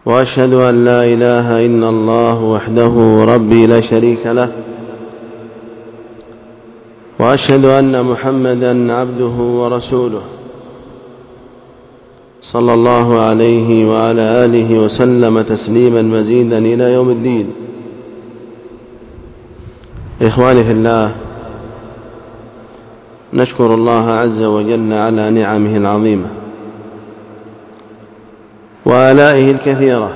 وأشهد أن لا إله إلا الله وحده ربي لا شريك له، وأشهد أن محمدا عبده ورسوله صلى الله عليه وعلى آله وسلم تسليما مزيدا إلى يوم الدين. إخواني في الله، نشكر الله عز وجل على نعمه العظيمة وآلائه الكثيرة،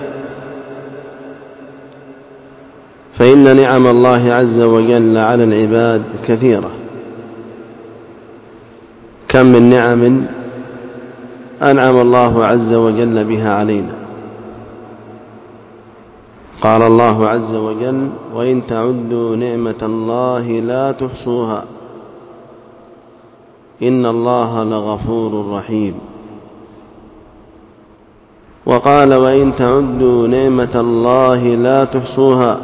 فإن نعم الله عز وجل على العباد كثيرة. كم من نعم أنعم الله عز وجل بها علينا. قال الله عز وجل: وإن تعدوا نعمة الله لا تحصوها إن الله لغفور رحيم. وقال: وإن تعدوا نعمة الله لا تحصوها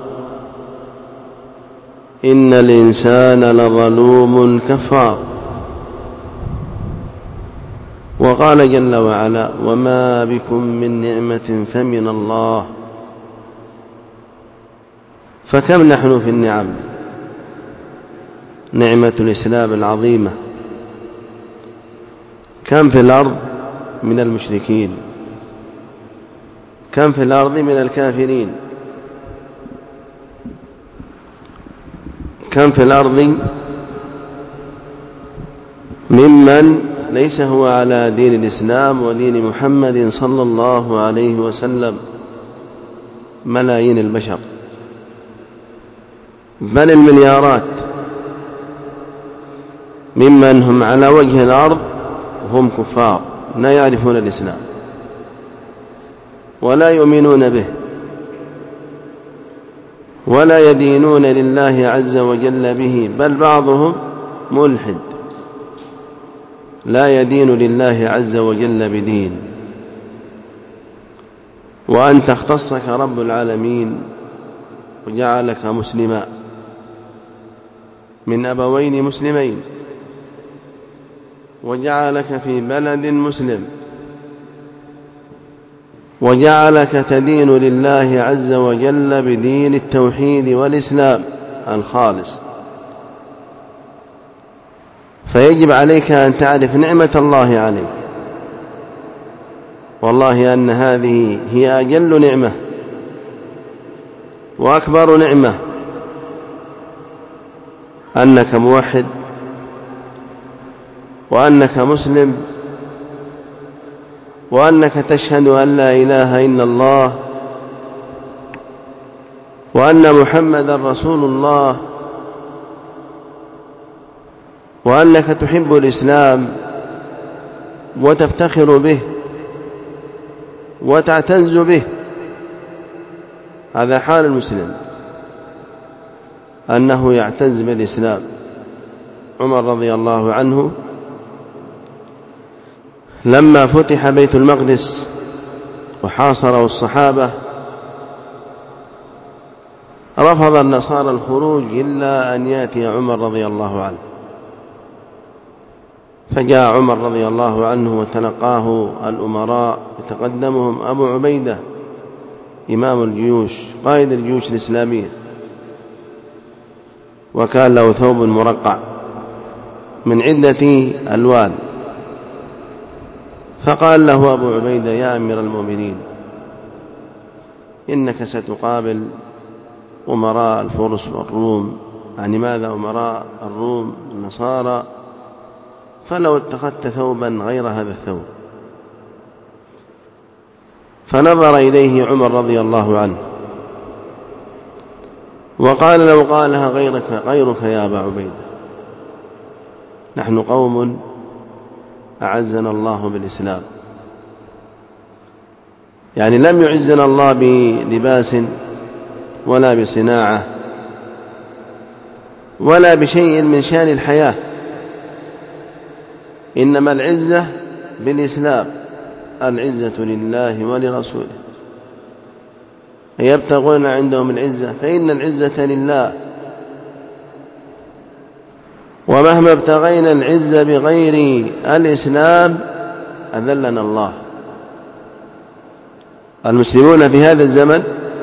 إن الإنسان لظلوم كفار. وقال جل وعلا: وما بكم من نعمة فمن الله. فكم نحن في النعم. نعمة الإسلام العظيمة، كم في الأرض من المشركين، كم في الأرض من الكافرين، كم في الأرض ممن ليس هو على دين الإسلام ودين محمد صلى الله عليه وسلم. ملايين البشر، بل المليارات ممن هم على وجه الأرض وهم كفار لا يعرفون الإسلام ولا يؤمنون به ولا يدينون لله عز وجل به، بل بعضهم ملحد لا يدين لله عز وجل بدين. وأنت اختصك رب العالمين وجعلك مسلما من أبوين مسلمين، وجعلك في بلد مسلم، وجعلك تدين لله عز وجل بدين التوحيد والإسلام الخالص. فيجب عليك أن تعرف نعمة الله عليك، والله أن هذه هي أجل نعمة وأكبر نعمة، أنك موحد وأنك مسلم وأنك تشهد أن لا إله إلا الله وأن محمدا رسول الله، وأنك تحب الإسلام وتفتخر به وتعتز به. هذا حال المسلم، أنه يعتز بالإسلام. عمر رضي الله عنه لما فتح بيت المقدس وحاصره الصحابة رفض النصارى الخروج إلا أن يأتي عمر رضي الله عنه، فجاء عمر رضي الله عنه وتلقاه الأمراء، يتقدمهم أبو عبيدة إمام الجيوش قائد الجيوش الإسلامية، وكان له ثوب مرقع من عدة ألوان. فقال له أبو عبيدة: يا أمير المؤمنين، إنك ستقابل أمراء الفرس والروم. يعني ماذا أمراء الروم النصارى؟ فلو اتخذت ثوبا غير هذا الثوب. فنظر إليه عمر رضي الله عنه وقال: لو قالها غيرك يا أبا عبيدة، نحن قوم أعزنا الله بالإسلام. يعني لم يعزنا الله بلباس ولا بصناعة ولا بشيء من شان الحياة، إنما العزة بالإسلام، العزة لله ولرسوله. يبتغون عندهم العزة فإن العزة لله، ومهما ابتغينا العزة بغير الإسلام أذلنا الله. المسلمون في هذا الزمن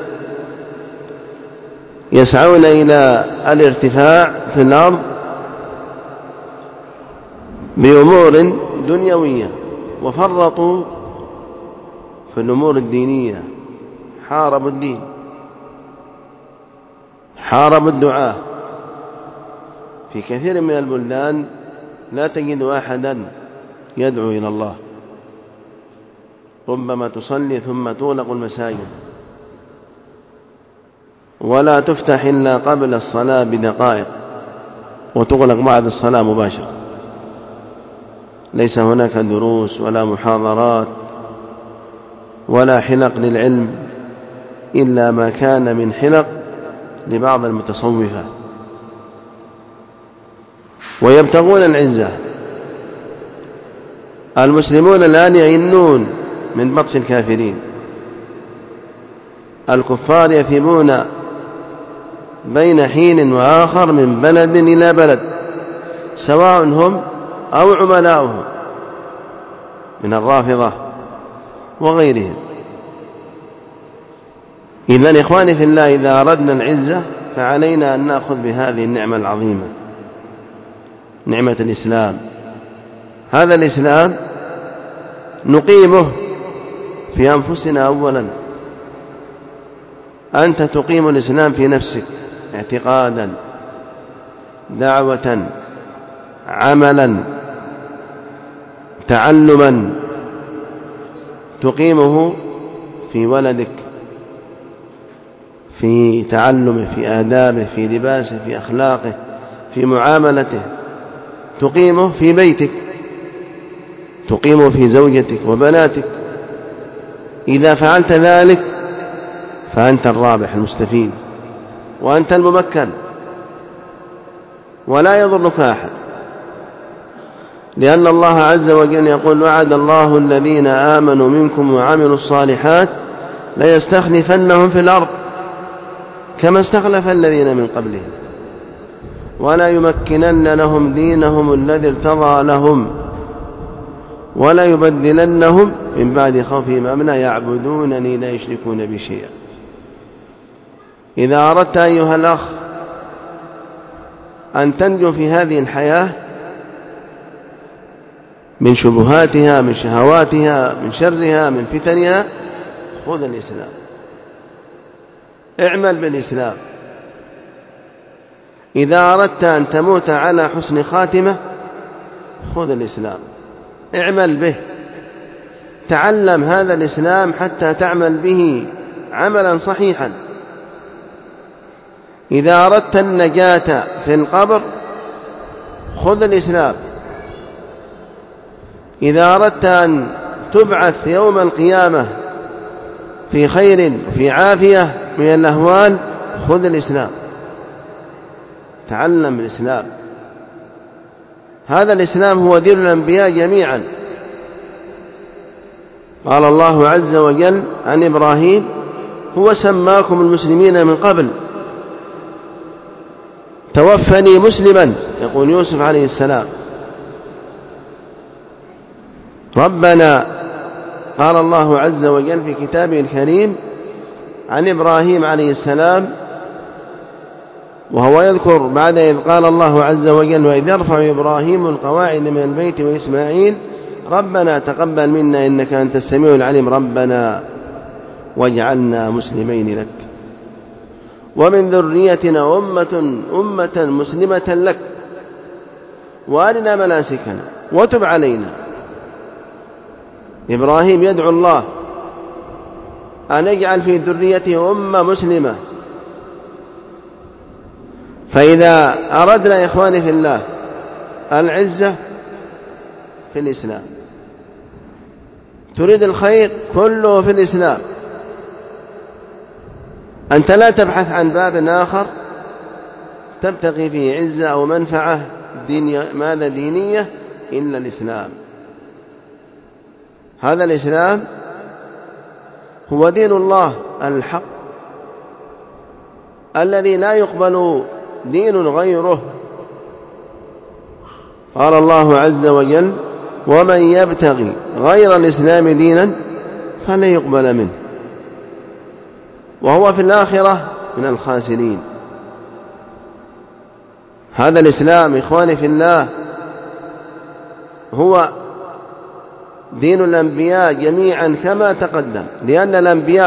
يسعون إلى الارتفاع في الأرض بأمور دنيوية، وفرطوا في الأمور الدينية، حاربوا الدين، حاربوا الدعاة. في كثير من البلدان لا تجد أحدا يدعو إلى الله، ربما تصلي ثم تغلق المساجد ولا تفتح إلا قبل الصلاة بدقائق وتغلق بعد الصلاة مباشرة. ليس هناك دروس ولا محاضرات ولا حلق للعلم إلا ما كان من حلق لبعض المتصوفة، ويبتغون العزة. المسلمون الآن يئنون من بطش الكافرين، الكفار يثبون بين حين وآخر من بلد إلى بلد، سواء هم أو عملاؤهم من الرافضة وغيرهم. إذن إخواني في الله، إذا أردنا العزة فعلينا أن نأخذ بهذه النعمة العظيمة، نعمة الإسلام. هذا الإسلام نقيمه في أنفسنا أولا. أنت تقيم الإسلام في نفسك اعتقادا، دعوة، عملا، تعلما. تقيمه في ولدك، في تعلمه، في آدابه، في لباسه، في أخلاقه، في معاملته. تقيمه في بيتك، تقيمه في زوجتك وبناتك. إذا فعلت ذلك فأنت الرابح المستفيد، وأنت الممكن، ولا يضرك أحد، لأن الله عز وجل يقول: وعد الله الذين آمنوا منكم وعملوا الصالحات ليستخلفنهم في الأرض كما استخلف الذين من قبلهم ولا يمكنن لهم دينهم الذي ارتضى لهم ولا يبدلنهم من بعد خوفهم أمنا يعبدونني لا يشركون بي شيئا. إذا أردت أيها الأخ أن تنجو في هذه الحياة من شبهاتها، من شهواتها، من شرها، من فتنها، خذ الإسلام، اعمل بالإسلام. إذا أردت أن تموت على حسن خاتمة خذ الإسلام، اعمل به، تعلم هذا الإسلام حتى تعمل به عملا صحيحا. إذا أردت النجاة في القبر خذ الإسلام. إذا أردت أن تبعث يوم القيامة في خير وفي عافية من الأهوال خذ الإسلام، تعلم الإسلام. هذا الإسلام هو دين الأنبياء جميعا. قال الله عز وجل عن إبراهيم: هو سماكم المسلمين من قبل توفني مسلما، يقول يوسف عليه السلام. ربنا، قال الله عز وجل في كتابه الكريم عن إبراهيم عليه السلام وهو يذكر بعد إذ قال الله عز وجل: وإذ يرفع إبراهيم القواعد من البيت وإسماعيل ربنا تقبل منا إنك أنت السميع العليم ربنا واجعلنا مسلمين لك ومن ذريتنا أمة مسلمة لك وأرنا مناسكنا وتب علينا. إبراهيم يدعو الله أن يجعل في ذريته أمة مسلمة. فإذا أردنا يا إخواني في الله العزة في الإسلام، تريد الخير كله في الإسلام، أنت لا تبحث عن باب آخر تبتغي فيه عزة أو منفعة دينية إلا الإسلام. هذا الإسلام هو دين الله الحق الذي لا يقبل دين غيره. قال الله عز وجل: ومن يبتغي غير الإسلام دينا فلن يقبل منه وهو في الآخرة من الخاسرين. هذا الإسلام إخواني في الله هو دين الأنبياء جميعا كما تقدم، لأن الأنبياء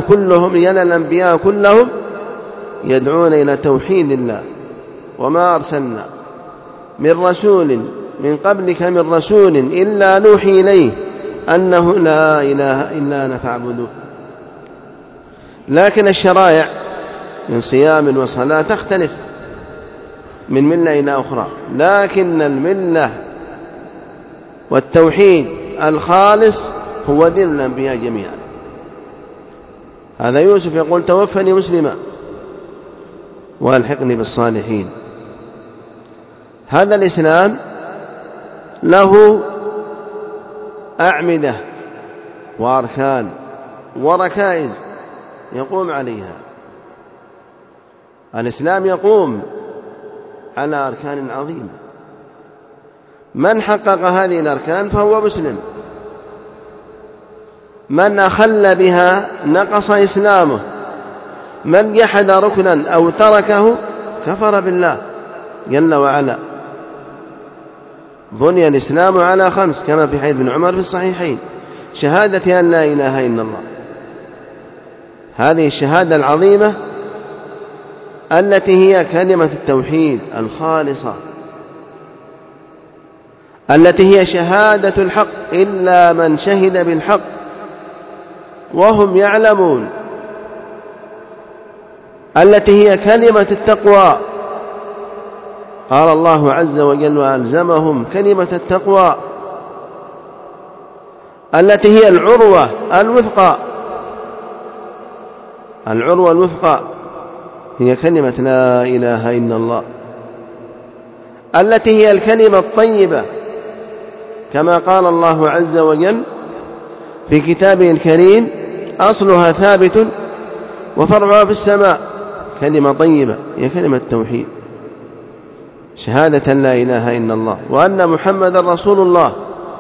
كلهم يدعون إلى توحيد الله. وما أرسلنا من رسول من قبلك من رسول إلا نوحي إليه أنه لا إله إلا أنا فاعبدوه. لكن الشرائع من صيام وصلاة تختلف من ملة إلى أخرى، لكن الملة والتوحيد الخالص هو دين الأنبياء جميعا. هذا يوسف يقول توفني مسلما والحقني بالصالحين. هذا الإسلام له أعمدة وأركان وركائز يقوم عليها. الإسلام يقوم على أركان عظيمة، من حقق هذه الأركان فهو مسلم، من أخل بها نقص إسلامه، من جحد ركنا أو تركه كفر بالله جل وعلا. بني الإسلام على 5 كما في حديث ابن عمر في الصحيحين: شهادة أن لا إله إلا الله، هذه الشهادة العظيمة التي هي كلمة التوحيد الخالصة، التي هي شهادة الحق إلا من شهد بالحق وهم يعلمون، التي هي كلمة التقوى. قال الله عز وجل: وألزمهم كلمة التقوى، التي هي العروة الوثقى. العروة الوثقى هي كلمة لا إله إلا الله، التي هي الكلمة الطيبة، كما قال الله عز وجل في كتابه الكريم: أصلها ثابت وفرعها في السماء. كلمة طيبة هي كلمة التوحيد، شهادة لا إله إلا الله وأن محمد رسول الله.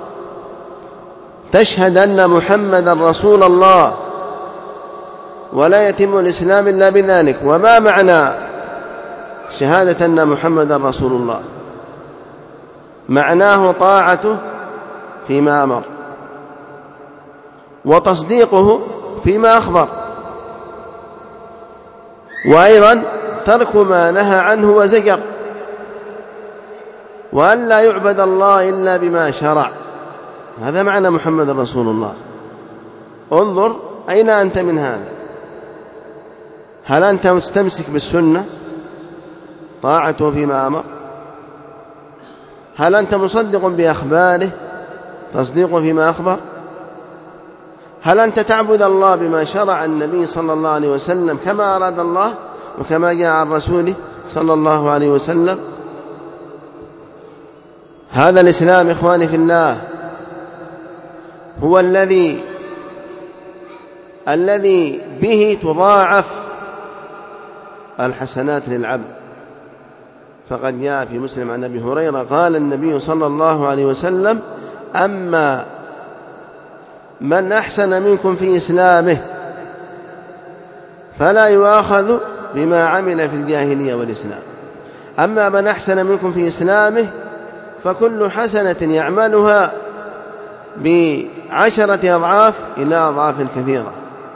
تشهد أن محمد رسول الله، ولا يتم الإسلام إلا بذلك. وما معنى شهادة أن محمد رسول الله؟ معناه طاعته فيما أمر، وتصديقه فيما أخبر، وأيضا ترك ما نهى عنه وزجر، وأن لا يعبد الله إلا بما شرع. هذا معنى محمد رسول الله. انظر أين أنت من هذا؟ هل أنت مستمسك بالسنة طاعته فيما أمر؟ هل أنت مصدق بأخباره تصديق فيما أخبر؟ هل أنت تعبد الله بما شرع النبي صلى الله عليه وسلم كما أراد الله وكما جاء عن رسوله صلى الله عليه وسلم؟ هذا الإسلام إخواني في الله هو الذي به تضاعف الحسنات للعبد. فقد جاء في مسلم عن أبي هريرة قال النبي صلى الله عليه وسلم: أما من أحسن منكم في إسلامه فلا يؤاخذ بما عمل في الجاهلية والإسلام. أما من أحسن منكم في إسلامه فكل حسنة يعملها ب10 أضعاف إلى أضعاف كثيرة.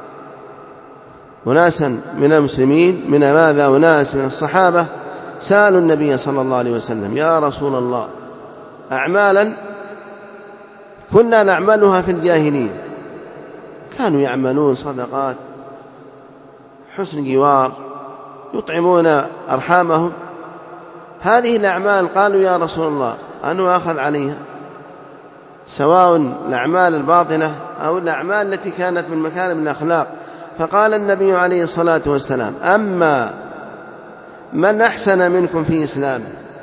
أناسا من المسلمين من ماذا أناس من الصحابة سألوا النبي صلى الله عليه وسلم: يا رسول الله، أعمالا كنا نعملها في الجاهلية، كانوا يعملون صدقات، حسن جوار، يطعمون أرحامهم، هذه الأعمال قالوا يا رسول الله أن أخذ عليها، سواء الأعمال الباطنة أو الأعمال التي كانت من مكارم الأخلاق. فقال النبي عليه الصلاة والسلام: أما من أحسن منكم في إسلامه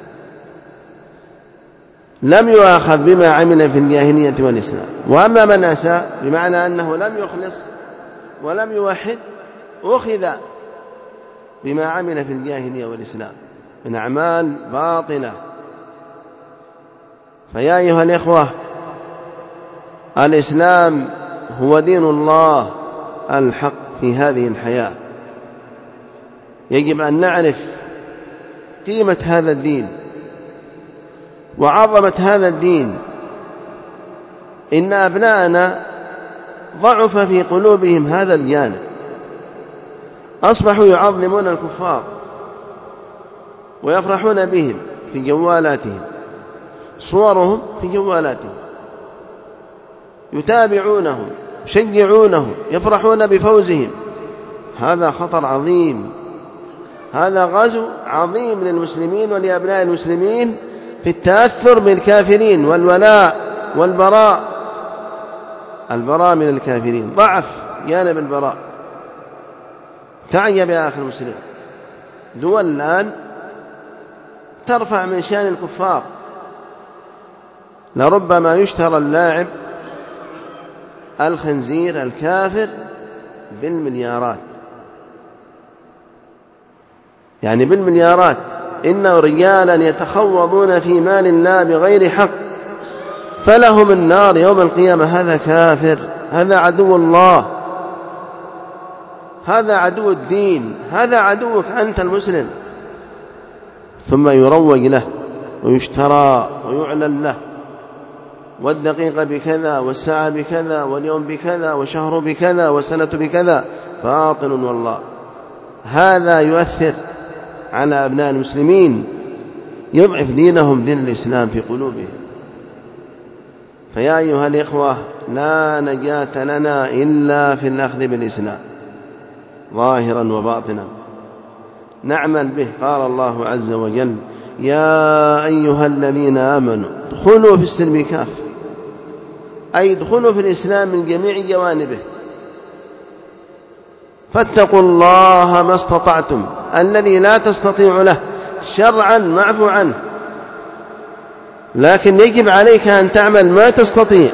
لم يؤاخذ بما عمل في الجاهلية والإسلام، وأما من أساء بمعنى أنه لم يخلص ولم يوحد أخذ بما عمل في الجاهلية والإسلام من أعمال باطنة. فيا أيها الإخوة، الإسلام هو دين الله الحق في هذه الحياة، يجب أن نعرف قيمة هذا الدين وعظمة هذا الدين. إن أبناءنا ضعف في قلوبهم هذا الجانب، أصبحوا يعظمون الكفار ويفرحون بهم في جوالاتهم، صورهم في جوالاتهم، يتابعونهم، يشجعونهم، يفرحون بفوزهم. هذا خطر عظيم، هذا غزو عظيم للمسلمين ولأبناء المسلمين في التأثر بالكافرين والولاء والبراء. البراء من الكافرين، ضعف جانب البراء. تعجب يا أخي المسلم، دول الآن ترفع من شان الكفار، لربما يشترى اللاعب الخنزير الكافر بالمليارات، يعني بالمليارات. إنه رجالا يتخوضون في مال الله بغير حق فلهم النار يوم القيامة. هذا كافر، هذا عدو الله، هذا عدو الدين، هذا عدوك أنت المسلم. ثم يروج له ويشترى ويعلن له، والدقيقة بكذا والساعة بكذا واليوم بكذا وشهر بكذا وسنة بكذا. باطل والله. هذا يؤثر على أبناء المسلمين، يضعف دينهم، دين الإسلام في قلوبهم. فيا أيها الإخوة، لا نجاة لنا إلا في الأخذ بالإسلام ظاهرا وباطنا، نعمل به. قال الله عز وجل: يا أيها الذين آمنوا ادخلوا في السلم كافة، أي ادخلوا في الإسلام من جميع جوانبه، فاتقوا الله ما استطعتم. الذي لا تستطيع له شرعا معفو عنه، لكن يجب عليك أن تعمل ما تستطيع.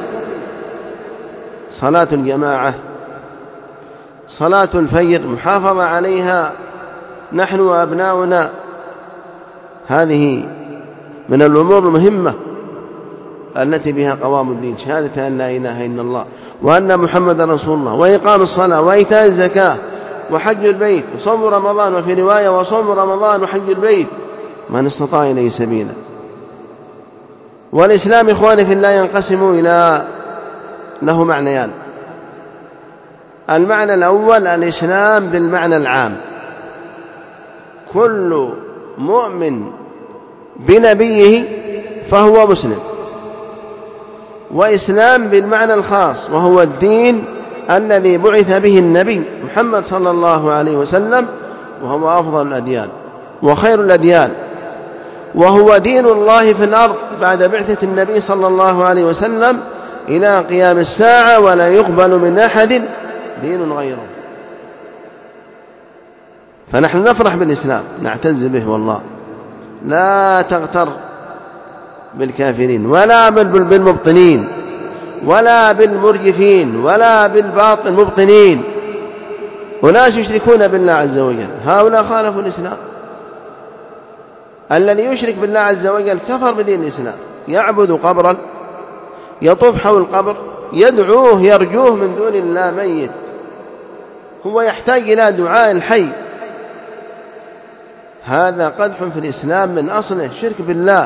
صلاة الجماعة، صلاة الفجر، محافظة عليها نحن وأبناؤنا، هذه من الأمور المهمة التي بها قوام الدين، شهادة أن لا إله إلا الله وأن محمد رسول الله، وإقام الصلاة، وإيتاء الزكاة، وحج البيت، وصوم رمضان، وفي رواية وصوم رمضان وحج البيت من استطاع إليه سبيلا. والإسلام إخواني في الله ينقسم إلى له معنيان. المعنى الأول الإسلام بالمعنى العام، كل مؤمن بنبيه فهو مسلم. وإسلام بالمعنى الخاص، وهو الدين الذي بعث به النبي محمد صلى الله عليه وسلم، وهو أفضل الأديان وخير الأديان، وهو دين الله في الأرض بعد بعثة النبي صلى الله عليه وسلم إلى قيام الساعة، ولا يقبل من أحد دين غيره. فنحن نفرح بالإسلام، نعتز به والله. لا تغتر بالكافرين ولا بالمبطنين ولا بالمرجفين ولا بالباطل المبطنين، وناس يشركون بالله عز وجل، هؤلاء خالفوا الإسلام. الذي يشرك بالله عز وجل كفر بدين الإسلام، يعبد قبرا، يطوف حول القبر، يدعوه يرجوه من دون الله ميت، هو يحتاج إلى دعاء الحي. هذا قدح في الإسلام من أصله، شرك بالله.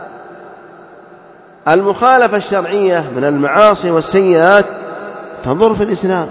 المخالفة الشرعية من المعاصي والسيئات تضر في الإسلام،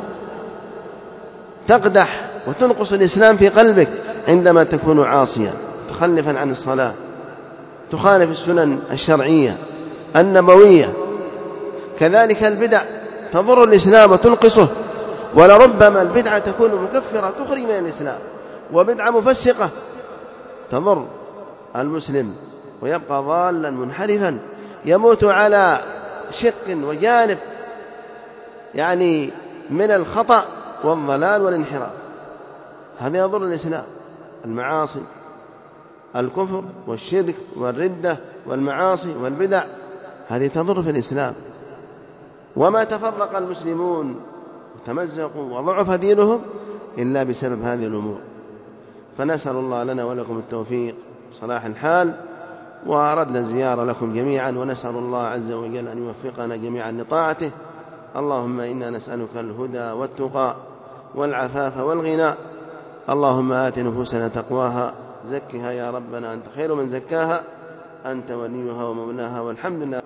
تقدح وتنقص الإسلام في قلبك عندما تكون عاصيا متخلفا عن الصلاة، تخالف السنن الشرعية النبوية. كذلك البدع تضر الإسلام وتنقصه، ولربما البدعة تكون مكفرة تخرج من الإسلام، وبدعة مفسقة تضر المسلم ويبقى ضالا منحرفا، يموت على شق وجانب يعني من الخطأ والضلال والانحراف. هذا يضر الإسلام. المعاصي، الكفر والشرك والردة والمعاصي والبدع، هذه تضر في الإسلام. وما تفرق المسلمون وتمزقوا وضعف دينهم إلا بسبب هذه الأمور. فنسأل الله لنا ولكم التوفيق صلاح الحال، وأردنا الزيارة لكم جميعا، ونسأل الله عز وجل أن يوفقنا جميعا لطاعته. اللهم إنا نسألك الهدى والتقى والعفاف والغنى، اللهم آت نفوسنا تقواها زكها يا ربنا أنت خير من زكاها أنت وليها ومولاها والحمد لله.